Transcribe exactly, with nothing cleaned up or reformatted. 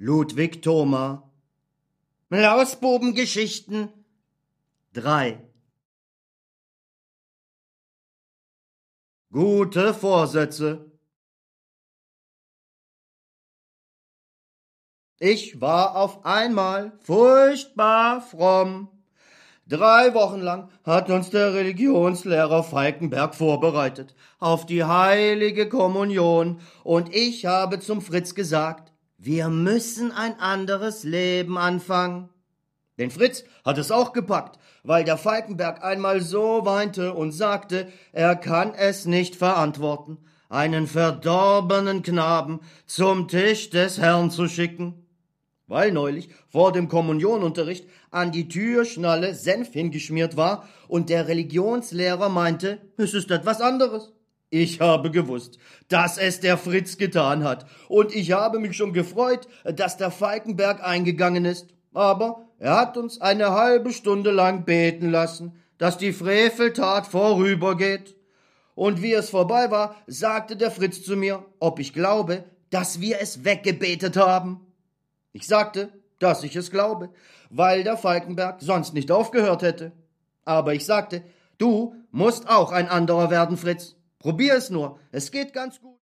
Ludwig Thoma. Lausbubengeschichten drei. Gute Vorsätze. Ich war auf einmal furchtbar fromm. Drei Wochen lang hat uns der Religionslehrer Falkenberg vorbereitet auf die heilige Kommunion, und ich habe zum Fritz gesagt, wir müssen ein anderes Leben anfangen. Den Fritz hat es auch gepackt, weil der Falkenberg einmal so weinte und sagte, er kann es nicht verantworten, einen verdorbenen Knaben zum Tisch des Herrn zu schicken. Weil neulich vor dem Kommunionunterricht an die Türschnalle Senf hingeschmiert war und der Religionslehrer meinte, es ist etwas anderes. Ich habe gewusst, dass es der Fritz getan hat, und ich habe mich schon gefreut, dass der Falkenberg eingegangen ist. Aber er hat uns eine halbe Stunde lang beten lassen, dass die Freveltat vorübergeht. Und wie es vorbei war, sagte der Fritz zu mir, ob ich glaube, dass wir es weggebetet haben. Ich sagte, dass ich es glaube, weil der Falkenberg sonst nicht aufgehört hätte. Aber ich sagte, du musst auch ein anderer werden, Fritz. Probier es nur, es geht ganz gut.